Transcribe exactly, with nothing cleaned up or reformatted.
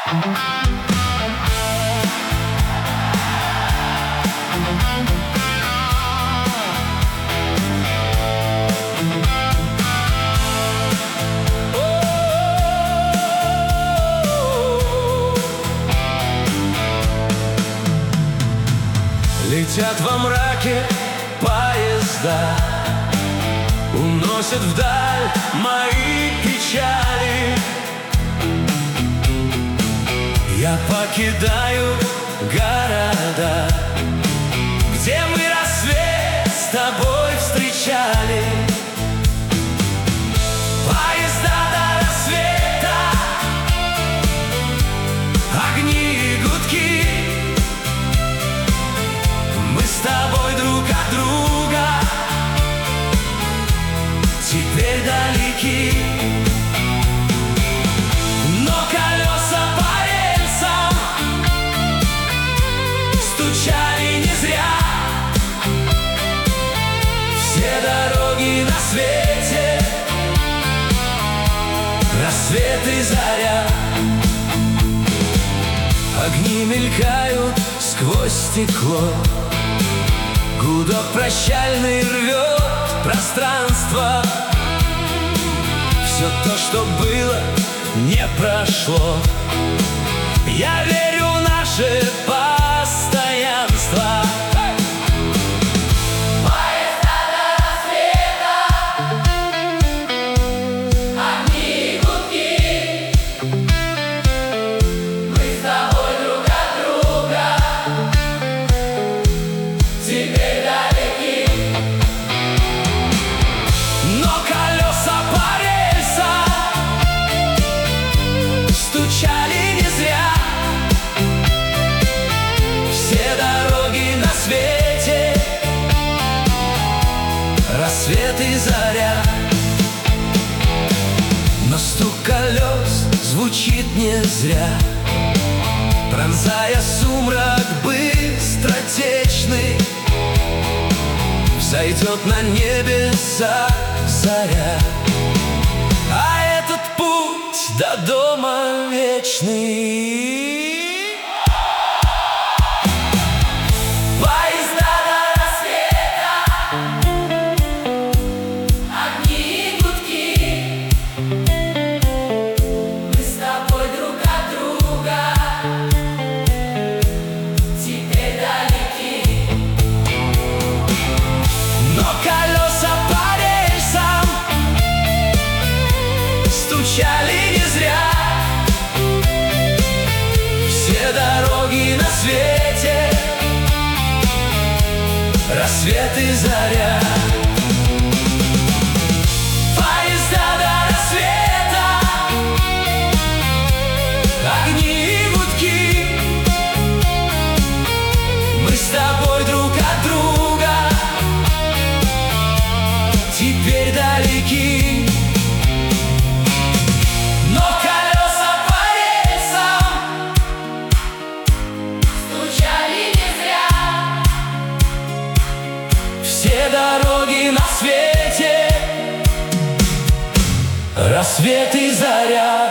Летят во мраке поезда, уносят вдаль мои печали. Я покидаю города, где мы рассвет с тобой встречали. Поезда до рассвета, огни и гудки. Мы с тобой друг от друга теперь далеки. Но колеса по рельсам стучали не зря. Все дороги на свете, рассвет и заря. Огни мелькают сквозь стекло, гудок прощальный рвет пространство. Все то, что было, не прошло. Я верю в наше постоянство. Поезда до рассвета, огни и гудки. Мы с тобой друг от друга теперь далеки. Но колеса по рельсам стучали не зря. Все дороги на свете, рассвет и заря. Но стук колес звучит не зря, пронзая сумрак быстротечный. Взойдет на небеса заря, а этот путь до дома вечный. Поезда до рассвета, огни и гудки. Мы с тобой друг от друга теперь далеки. Но колеса по рельсам стучали не зря. Все дороги на свете, рассвет и заря. Поезда до рассвета, огни и гудки. Мы с тобой друг от друга теперь далеки. Но колеса по рельсам Стучали не зря. все дороги на свете, рассвет и заря.